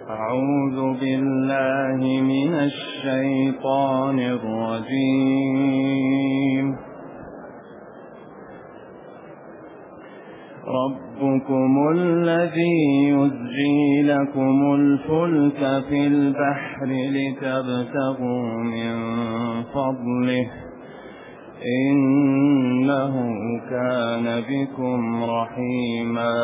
أعوذ بالله من الشيطان الرجيم. ربكم الذي يزجي لكم الفلك في البحر لتبتغوا من فضله إنه كان بكم رحيما.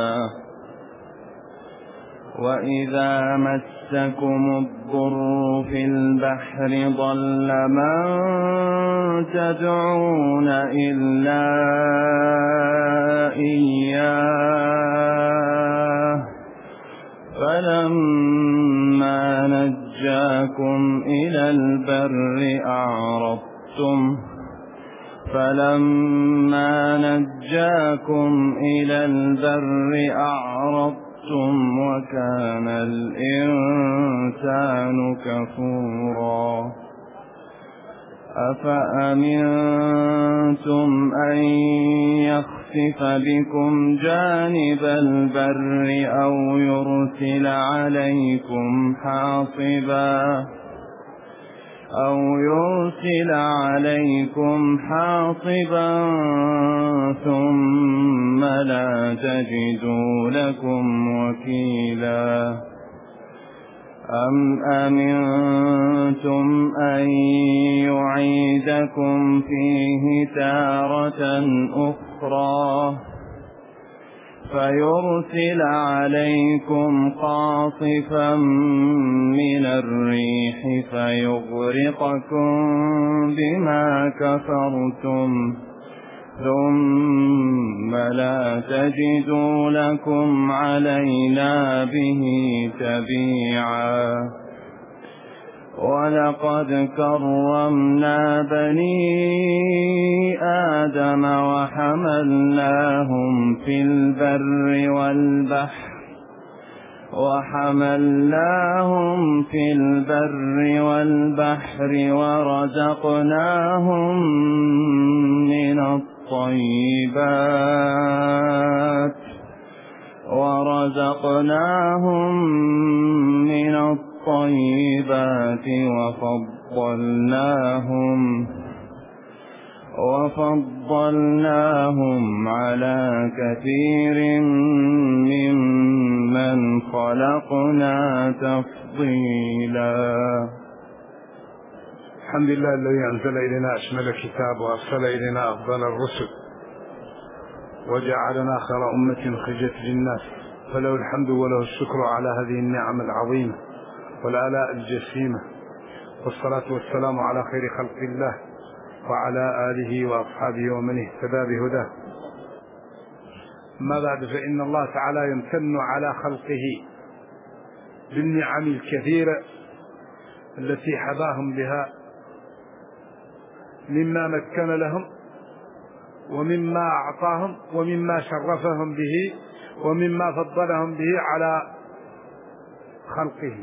وإذا مسكم الضر في البحر ضل من تدعون إلا إياه فلما نجاكم إلى البر أعرضتم وكان الإنسان كفورا. أفأمنتم أن يخسف بكم جانب البر أو يرسل عليكم حاصبا ثم لا تجدوا لكم وكيلا. أم أمنتم أن يعيدكم فيه تارة أخرى فيرسل عليكم قاصفا من الريح فيغرقكم بما كفرتم ثم لا تجدوا لكم علينا به تبيعا. ولقد كرمنا بني آدم وحملناهم في البر والبحر ورزقناهم من الطيبات وفضلناهم على كثير ممن خلقنا تفضيلا. الحمد لله الذي أنزل إلينا أشمل الكتاب وأرسل إلينا أفضل الرسل وجعلنا خير أمة خرجت للناس، فله الحمد وله الشكر على هذه النعم العظيمة والآلاء الجسيمة، والصلاة والسلام على خير خلق الله وعلى آله وأصحابه ومن اهتدى بهداه. ما بعد، فإن الله تعالى يمتن على خلقه بالنعم الكثيرة التي حباهم بها مما مكن لهم ومما أعطاهم ومما شرفهم به ومما فضلهم به على خلقه.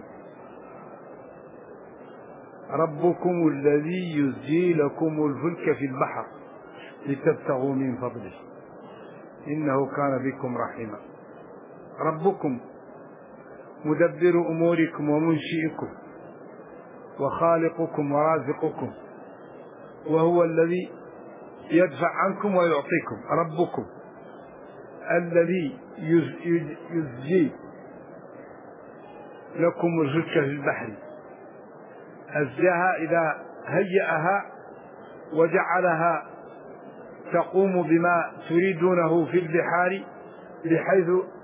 ربكم الذي يزجي لكم الفلك في البحر لتبتغوا من فضله إنه كان بكم رحيما. ربكم مدبر أموركم ومنشئكم وخالقكم ورازقكم، وهو الذي يدفع عنكم ويعطيكم. ربكم الذي يزجي لكم الفلك في البحر، أزجاها إذا هيأها وجعلها تقوم بما تريدونه في البحار بحيث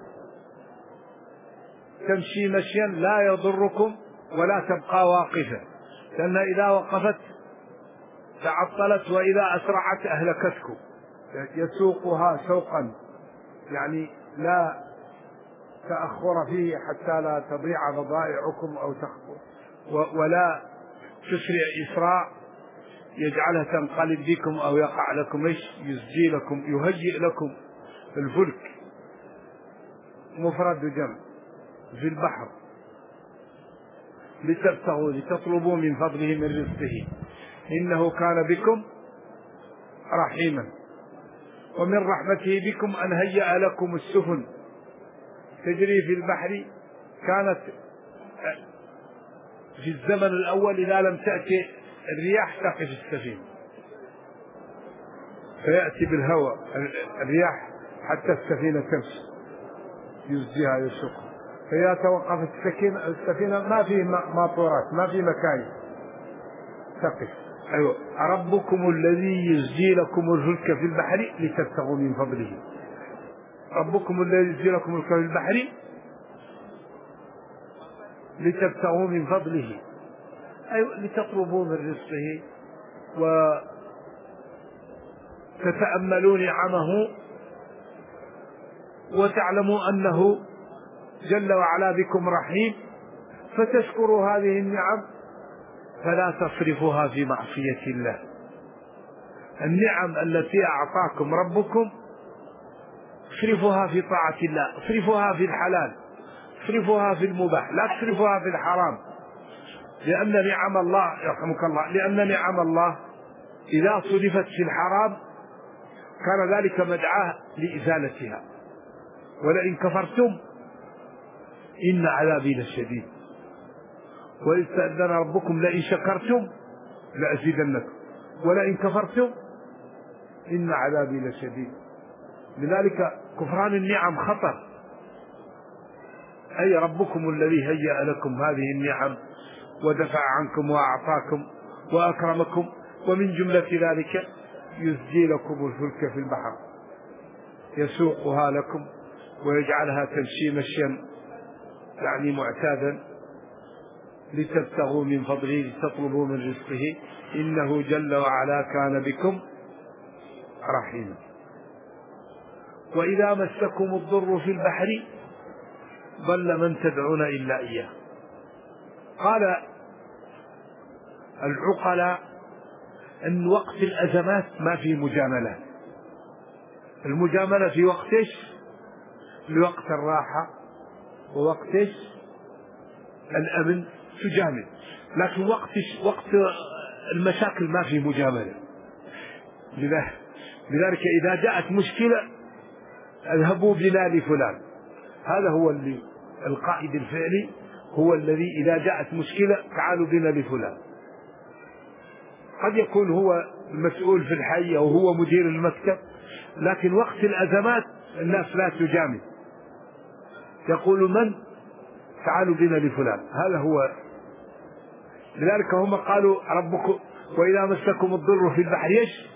تمشي مشيا لا يضركم ولا تبقى واقفة، لأن إذا وقفت تعطلت وإذا أسرعت أهلكتكم. يسوقها سوقا يعني لا تأخر فيه حتى لا تضيع بضائعكم أو تخطر، ولا تسرع إسراع يجعلها تنقلب بكم أو يقع لكم. يزجي لكم، يهيئ لكم الفلك مفرد جمع في البحر لتبتغوا لتطلبوا من فضله من رزقه إنه كان بكم رحيما. ومن رحمته بكم أن هيأ لكم السفن تجري في البحر، كانت في الزمن الأول إذا لم تأتي الرياح تقف السفينة، فيأتي بالهواء الرياح حتى السفينة تمشي، يزجيها يسوقها، فإذا توقفت السفينة ما فيه ماطورات، ما فيه مكاين، تقف. أيوة، ربكم الذي يزجي لكم الفلك في البحر لتبتغوا من فضله. ربكم الذي يزجي لكم الفلك في البحر لتبتغوا من فضله، أيوة، لتطلبوا من رزقه وتتأملوا نعمه وتعلموا أنه جل وعلا بكم رحيم، فتشكروا هذه النعم فلا تصرفوها في معصية الله. النعم التي أعطاكم ربكم اصرفوها في طاعة الله، اصرفوها في الحلال، اصرفوها في المباح، لا تصرفوها في الحرام، لأن نعم الله يرحمك الله، لأن نعم الله إذا صرفت في الحرام كان ذلك مدعاة لإزالتها. ولئن كفرتم إن عذابي لشديد، وإذ تأذن ربكم لئن شكرتم لأزيدنكم ولئن كفرتم إن عذابي لشديد. لذلك كفران النعم خطر. أي ربكم الذي هيأ لكم هذه النعم ودفع عنكم وأعطاكم وأكرمكم، ومن جملة ذلك يزجي لكم الفلك في البحر يسوقها لكم ويجعلها تمشي مشيا يعني معتادا لتبتغوا من فضله، لتطلبوا من رزقه، إنه جل وعلا كان بكم رحيما. وإذا مسكم الضر في البحر ضل من تدعون إلا إياه. قال العقلاء أن وقت الأزمات ما في مجاملة، المجاملة في وقتش، لوقت الراحة ووقتش الأمن تجامل، لكن وقت المشاكل ما في مجاملة. لذلك إذا جاءت مشكلة اذهبوا بنا لفلان، هذا هو القائد الفعلي، هو الذي إذا جاءت مشكلة تعالوا بنا لفلان. قد يكون هو المسؤول في الحي أو هو مدير المكتب، لكن وقت الأزمات الناس لا تجامل، يقول من تعالوا بنا لفلان، هذا هو. لذلك هم قالوا ربكم وإذا مسكم الضر في البحر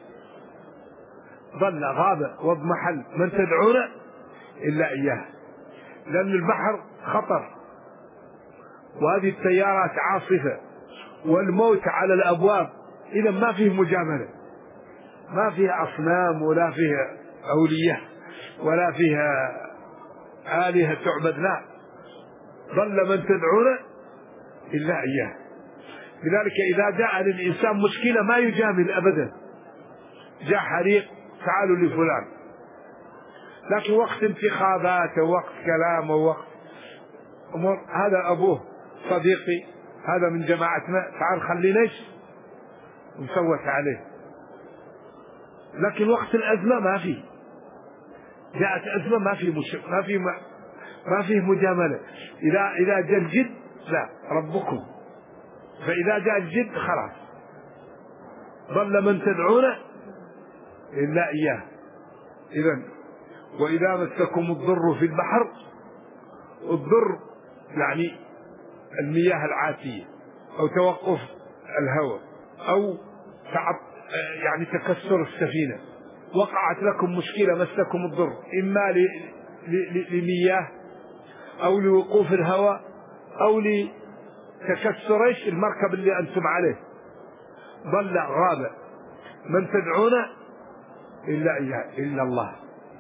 ضل غاب واضمحل من تدعون إلا إياه، لأن البحر خطر، وهذه التيارات عاصفة، والموت على الأبواب، إذا ما فيه مجاملة، ما فيه أصنام ولا فيه أولياء ولا فيها آلهة تعبد، لا، ضل من تدعون إلا إياه. لذلك إذا جاء للإنسان مشكلة ما يجامل أبدا، جاء حريق تعالوا لفلان، لكن وقت انتخابات ووقت كلام ووقت أمور، هذا أبوه صديقي هذا من جماعتنا تعال خليناش ونسوت عليه، لكن وقت الأزمة ما فيه، جاءت أزمة ما فيه مجاملة. إذا جاء الجد لا ربكم، فإذا جاء الجد خلاص ضل من تدعون إلا إياه. إذن وإذا مسكم الضر في البحر، الضر يعني المياه العاتية أو توقف الهواء أو يعني تكسر السفينة، وقعت لكم مشكلة مسكم الضر، إما لمياه أو لوقوف الهواء أو لتكسر المركب اللي أنتم عليه، ضل غاب من تدعون إلا إياه إلا الله.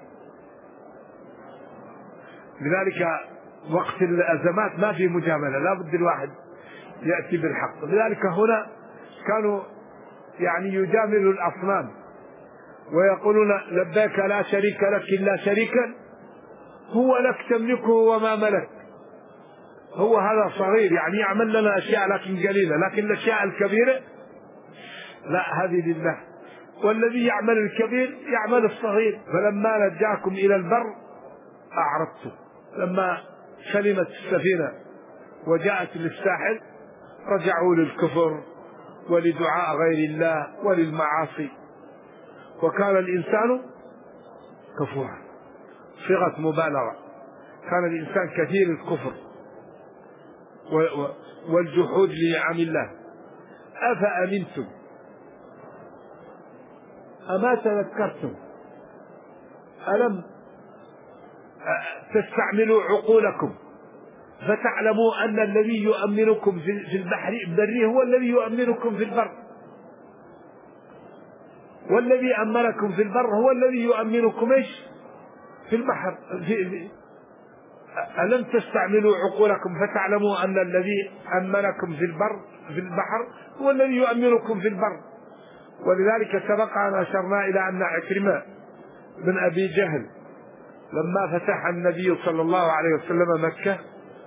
لذلك وقت الأزمات ما في مجاملة، لا بد الواحد يأتي بالحق. لذلك هنا كانوا يعني يجاملوا الأصنام ويقولون لبيك لا شريك لك إلا شريكا هو لك تملكه وما ملك. هو هذا صغير يعني يعمل لنا أشياء لكن قليلة، لكن الأشياء الكبيرة لا، هذه لله، والذي يعمل الكبير يعمل الصغير. فلما نجاكم إلى البر أعرضتم، لما سلمت السفينة وجاءت للساحل رجعوا للكفر ولدعاء غير الله وللمعاصي، وكان الإنسان كفورا، صيغة مبالغة. كان الإنسان كثير الكفر والجحود لنعم الله. أفأمنتم، أما تذكرتم، ألم تستعملوا عقولكم فتعلموا أن الذي يؤمنكم في البر هو الذي يؤمنكم في البر، والذي أمنكم في البر هو الذي يؤمنكم في البحر. ألم تستعملوا عقولكم فتعلموا أن الذي أمنكم في البحر هو الذي يؤمنكم في البر. ولذلك سبق أن أشرنا إلى أن عكرمة بن أبي جهل لما فتح النبي صلى الله عليه وسلم مكة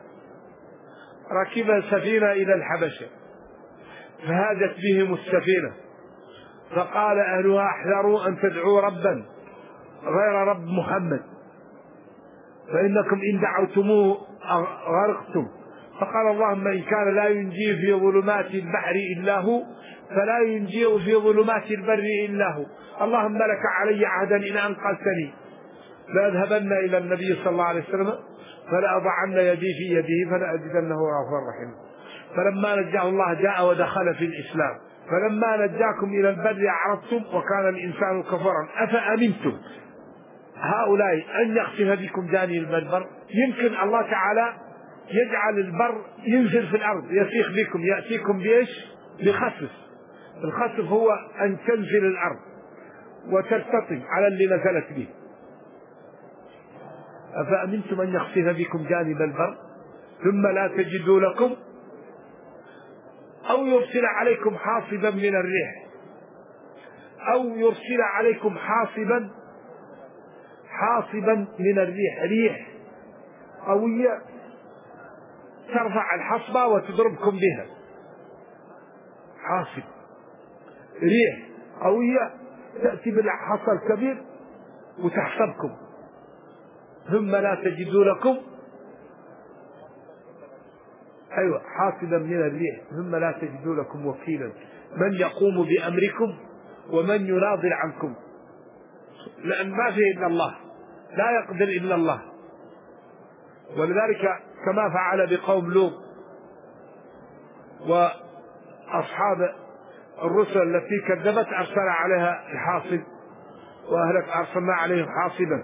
ركب سفينة إلى الحبشة، فهاجت بهم السفينة، فقال أهلها احذروا أن تدعوا ربا غير رب محمد، فإنكم إن دعوتموه غرقتم. فقال اللهم إن كان لا ينجي في ظلمات البحر إلا هو فلا ينجي في ظلمات البر إلا هو، اللهم لك علي عهدا إن أنقذتني لأذهبن إلى النبي صلى الله عليه وسلم فلأضعن يدي في يده فلأجدنه غفورا رحيما. فلما نجاه الله جاء ودخل في الإسلام. فلما نجاكم إلى البر أعرضتم وكان الإنسان كفورا. أفأمنتم هؤلاء أن يخسف بكم جانب البر؟ يمكن الله تعالى يجعل البر ينزل في الأرض يسيخ بكم، يأتيكم بإيش؟ بخسف. الخسف هو أن تنزل الأرض وترتطم على اللي نزلت به. أفأمنتم أن يخسف بكم جانب البر ثم لا تجدوا لكم أو يرسل عليكم حاصبا من الريح، أو يرسل عليكم حاصبا من الريح، ريح قوية ترفع الحصبة وتضربكم بها، حاصب، ريح قوية تأتي بالحصى الكبير وتحصبكم ثم لا تجدوا لكم حاصبا من الريح ثم لا تجدوا لكم وكيلا من يقوم بأمركم ومن يناضل عنكم، لأن ما فيه إلا الله، لا يقدر إلا الله. ولذلك كما فعل بقوم لوط وأصحاب الرسل التي كذبت أرسل عليها الحاصب وأهلك أرسلنا عليهم حاصبا.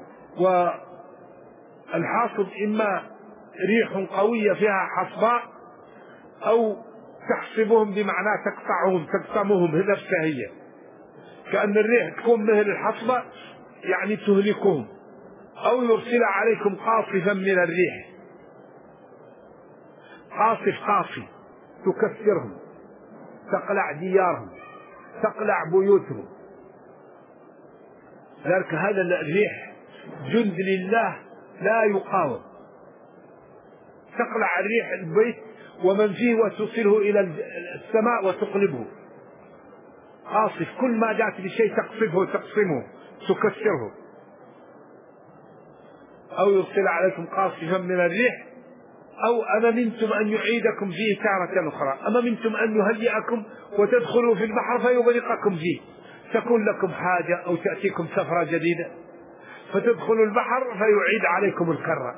والحاصب إما ريح قوية فيها حصباء أو تحصبهم بمعنى تقطمهم نفسها هي، كأن الريح تكون مثل الحصبة يعني تهلكهم، أو يرسل عليكم قاصفا من الريح، قاصف تكسرهم، تقلع ديارهم، تقلع بيوتهم. ذلك هذا الريح جند لله لا يقاوم، تقلع الريح البيت ومن فيه وتصله إلى السماء وتقلبه. قاصف كل ما جاءت بشيء تقصفه تقسمه تكسره. أو يرسل عليكم قاصفا من الريح أو أمنتم أن يعيدكم فيه تارة أخرى، أمنتم أن يهيئكم وتدخلوا في البحر فيغرقكم فيه، تكون لكم حاجة أو تأتيكم سفرة جديدة فتدخلوا البحر فيعيد عليكم الكرة.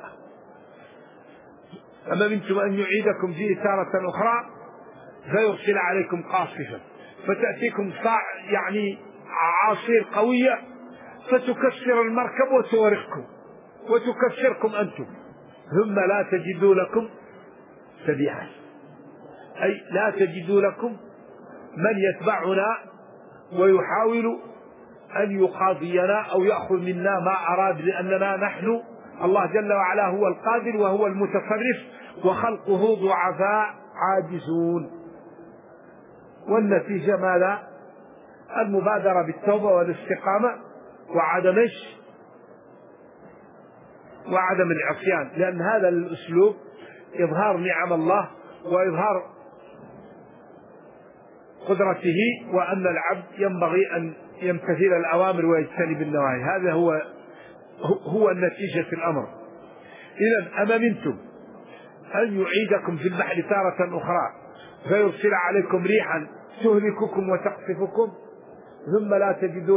أمنتم أن يعيدكم فيه تارة أخرى فيرسل عليكم قاصفا فتأتيكم يعني عاصير قوية فتكسر المركب وتغرقكم وتكسركم أنتم ثم لا تجدوا لكم تبيعا، أي لا تجدوا لكم من يتبعنا ويحاول أن يقاضينا أو يأخذ منا ما أراد، لأننا نحن الله جل وعلا هو القادر وهو المتصرف وخلقه ضعفاء عاجزون. والنتيجة ماذا؟ المبادرة بالتوبة والاستقامة وعدم العصيان، لأن هذا الأسلوب إظهار نعم الله وإظهار قدرته وأن العبد ينبغي أن يمتثل الأوامر ويجتنب النواهي. هذا هو النتيجة الأمر. إذن أمنتم أن يعيدكم في البحر تارة أخرى فيرسل عليكم ريحا تهلككم وتقصفكم ثم لا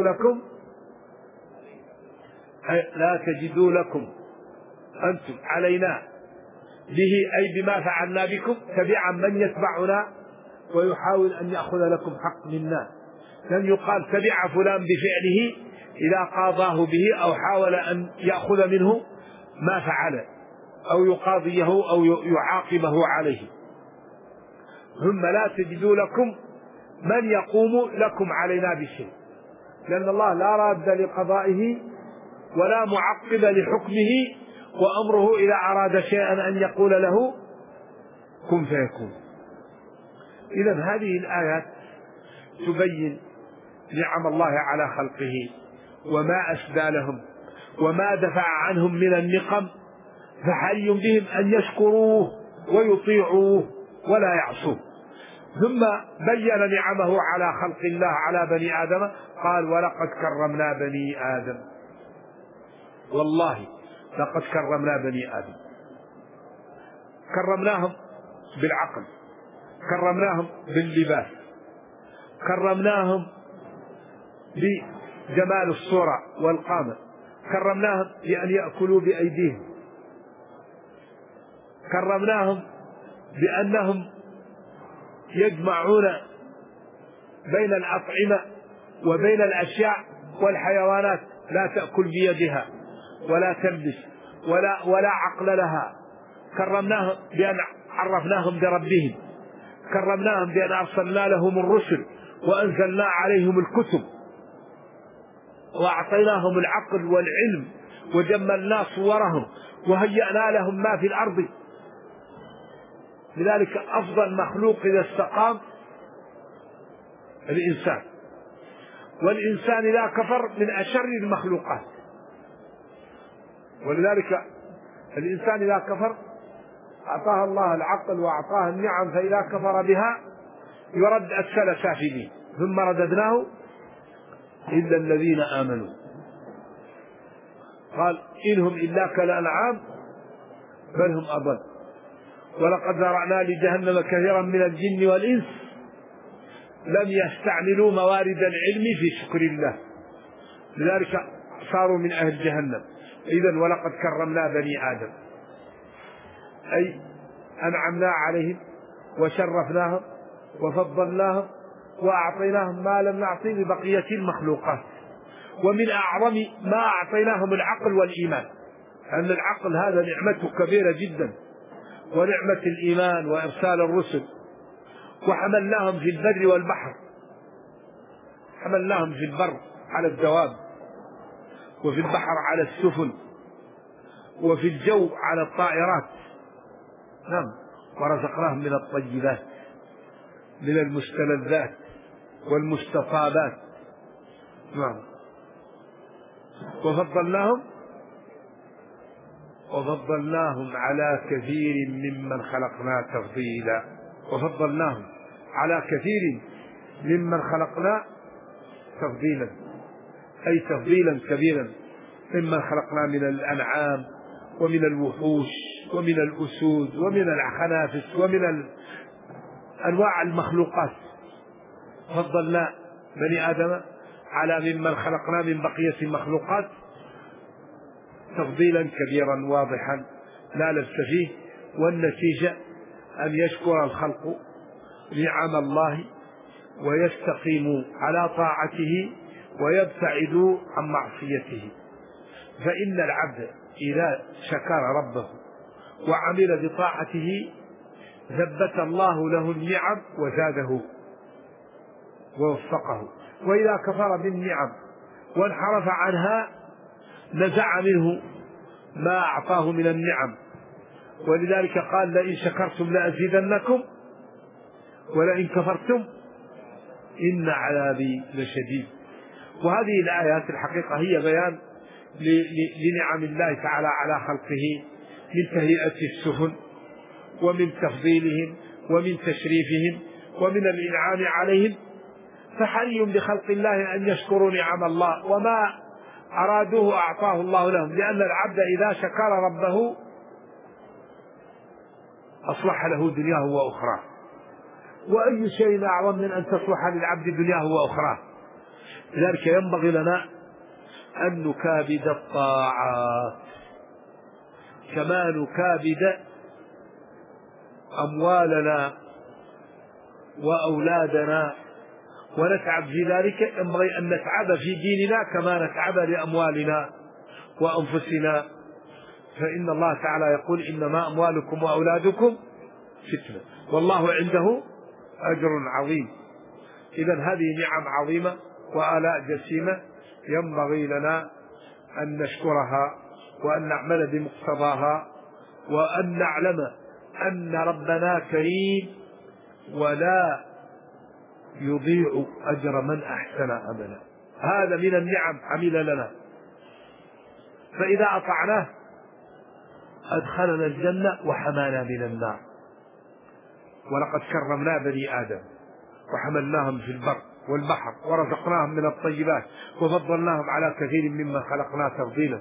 تجدوا لكم أنتم علينا به أي بما فعلنا بكم تبعا من يتبعنا ويحاول أن يأخذ لكم حق منا. لن يقال تبع فلان بفعله إذا قاضاه به أو حاول أن يأخذ منه ما فعل أو يقاضيه أو يعاقبه عليه. ثم لا تجدوا لكم من يقوم لكم علينا بشيء، لأن الله لا راد لقضائه ولا معقب لحكمه، وأمره إذا أراد شيئا أن يقول له كن فيكون. إذن هذه الآيات تبين نعم الله على خلقه وما أسدى لهم وما دفع عنهم من النقم، فحري بهم أن يشكروه ويطيعوه ولا يعصوه. ثم بين نعمه على خلق الله على بني آدم، قال ولقد كرمنا بني آدم، والله لقد كرمنا بني آدم. كرمناهم بالعقل، كرمناهم باللباس، كرمناهم بجمال الصورة والقامة، كرمناهم بأن يأكلوا بأيديهم، كرمناهم بأنهم يجمعون بين الأطعمة وبين الأشياء والحيوانات لا تأكل بيدها ولا تلبس ولا عقل لها. كرمناهم بأن عرفناهم بربهم، كرمناهم بأن أرسلنا لهم الرسل وأنزلنا عليهم الكتب وأعطيناهم العقل والعلم وجملنا صورهم وهيأنا لهم ما في الأرض. لذلك أفضل مخلوق إذا استقام الإنسان، والإنسان إذا كفر من أشر المخلوقات. ولذلك الإنسان إذا كفر أعطاه الله العقل وأعطاه النعم، فإذا كفر بها يرد أسفل سافلين، ثم رددناه إلا الذين آمنوا. قال إنهم إلا كالأنعام بل هم أضل، ولقد ذرأنا لجهنم كثيرا من الجن والإنس لم يستعملوا موارد العلم في شكر الله، لذلك صاروا من أهل جهنم. إذن ولقد كرمنا بني آدم أي أنعمنا عليهم وشرفناهم وفضلناهم وأعطيناهم ما لم نعطي لبقية المخلوقات. ومن أعظم ما أعطيناهم العقل والإيمان، أن العقل هذا نعمته كبيرة جدا، ونعمة الإيمان وإرسال الرسل. وحملناهم في البر والبحر، حملناهم في البر على الدواب، وفي البحر على السفن، وفي الجو على الطائرات. نعم، ورزقناهم من الطيبات من المستلذات والمستطابات. نعم، وفضلناهم على كثير ممن خلقنا تفضيلا. وفضلناهم على كثير ممن خلقنا تفضيلا أي تفضيلا كبيرا ممن خلقنا من الأنعام ومن الوحوش ومن الأسود ومن الخنافس ومن أنواع المخلوقات. فضلنا بني آدم على ممن خلقنا من بقية المخلوقات تفضيلا كبيرا واضحا لا لبس فيه. والنتيجة أن يشكر الخلق نعم الله ويستقيموا على طاعته ويبتعدوا عن معصيته. فإن العبد إذا شكر ربه وعمل بطاعته ثبت الله له النعم وزاده ووفقه، وإذا كفر بالنعم وانحرف عنها نزع منه ما أعطاه من النعم. ولذلك قال لئن شكرتم لأزيدنكم ولئن كفرتم إن عذابي لشديد. وهذه الآيات الحقيقة هي بيان لنعم الله تعالى على خلقه، من تهيئة السفن ومن تفضيلهم ومن تشريفهم ومن الإنعام عليهم. فحري بخلق الله أن يشكروا نعم الله، وما أرادوه أعطاه الله لهم، لأن العبد إذا شكر ربه أصلح له دنياه وأخراه. وأي شيء أعظم من أن تصلح للعبد دنياه وأخراه. لذلك ينبغي لنا أن نكابد الطاعات كما نكابد أموالنا وأولادنا ونتعب في ذلك. ينبغي أن نتعب في ديننا كما نتعب لأموالنا وأنفسنا، فإن الله تعالى يقول إنما أموالكم وأولادكم فتنة والله عنده أجر عظيم. إذن هذه نعم عظيمة وآلاء جسيمة ينبغي لنا أن نشكرها وأن نعمل بمقتضاها وأن نعلم أن ربنا كريم ولا يضيع أجر من أحسن عملا. هذا من النعم عمل لنا، فإذا أطعناه أدخلنا الجنة وحمانا من النار. ولقد كرمنا بني آدم وحملناهم في البر والبحر ورزقناهم من الطيبات وفضلناهم على كثير ممن خلقنا تفضيلا.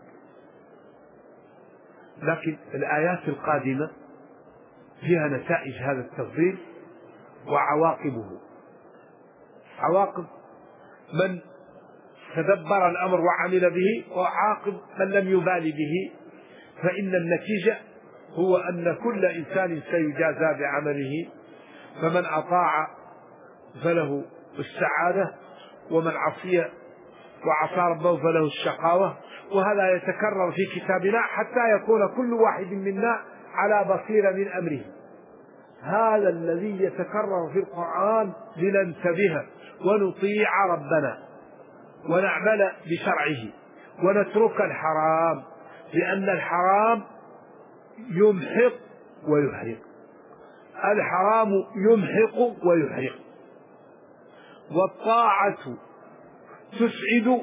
لكن الآيات القادمة فيها نتائج هذا التفضيل وعواقبه، عواقب من تدبر الأمر وعمل به وعاقب من لم يبال به. فإن النتيجة هو أن كل إنسان سيجازى بعمله، فمن أطاع فله السعادة ومن عصي وعصى ربه فله الشقاوة. وهذا يتكرر في كتابنا حتى يكون كل واحد منا على بصيرة من أمره. هذا الذي يتكرر في القرآن لننتبه ونطيع ربنا ونعمل بشرعه ونترك الحرام، لأن الحرام يمحق ويحرق. الحرام يمحق ويحرق، والطاعة تسعد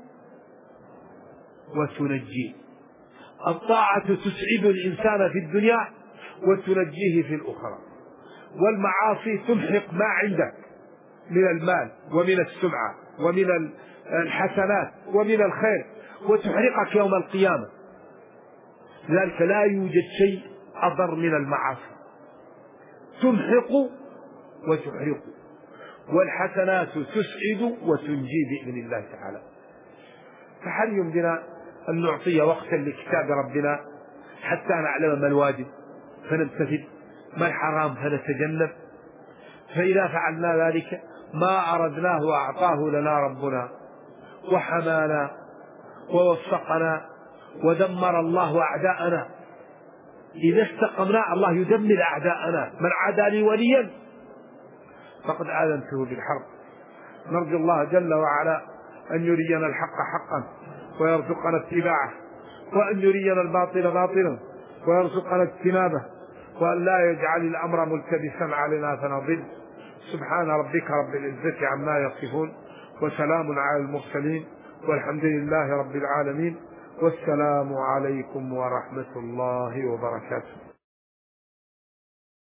وتنجي. الطاعة تسعد الإنسان في الدنيا وتنجيه في الأخرى، والمعاصي تمحق ما عندك من المال ومن السمعة ومن الحسنات ومن الخير وتحرقك يوم القيامة. لذلك لا يوجد شيء أضر من المعاصي، تمحق وتحرق، والحسنات تسعد وتنجي بإذن الله تعالى. فحري بنا أن نعطي وقتا لكتاب ربنا حتى نعلم ما الواجب فنمتثل، ما الحرام فنتجنب. فإذا فعلنا ذلك ما أردناه وأعطاه لنا ربنا وحمانا ووفقنا ودمر الله أعداءنا. إذا استقمنا الله يدمر أعداءنا. من عادى لي وليا فقد آذنته بالحرب. نرجو الله جل وعلا أن يرينا الحق حقا ويرزقنا اتباعه، وأن يرينا الباطل باطلا ويرزقنا اجتنابه، وأن لا يجعل الأمر ملتبسا علينا فنضل. سبحان ربك رب العزة عما يصفون وسلام على المرسلين والحمد لله رب العالمين، والسلام عليكم ورحمة الله وبركاته.